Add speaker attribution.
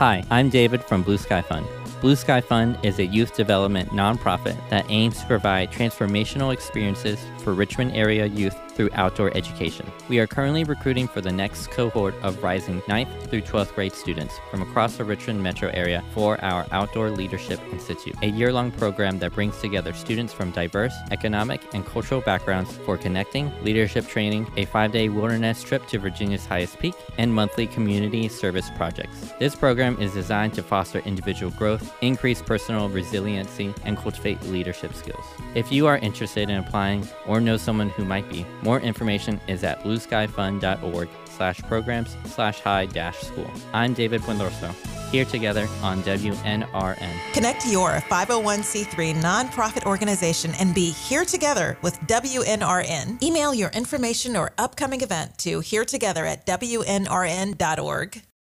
Speaker 1: Hi, I'm David from Blue Sky Fund. Blue Sky Fund is a youth development nonprofit that aims to provide transformational experiences for Richmond area youth through outdoor education. We are currently recruiting for the next cohort of rising 9th through 12th grade students from across the Richmond metro area for our Outdoor Leadership Institute, a year-long program that brings together students from diverse economic and cultural backgrounds for connecting, leadership training, a 5-day wilderness trip to Virginia's highest peak, and monthly community service projects. This program is designed to foster individual growth, increase personal resiliency, and cultivate leadership skills. If you are interested in applying or know someone who might be, more information is at blueskyfund.org/programs/high-school. I'm David Buendorso, here together on WNRN.
Speaker 2: Connect your 501c3 nonprofit organization and be here together with WNRN. Email your information or upcoming event to heretogether@wnrn.org.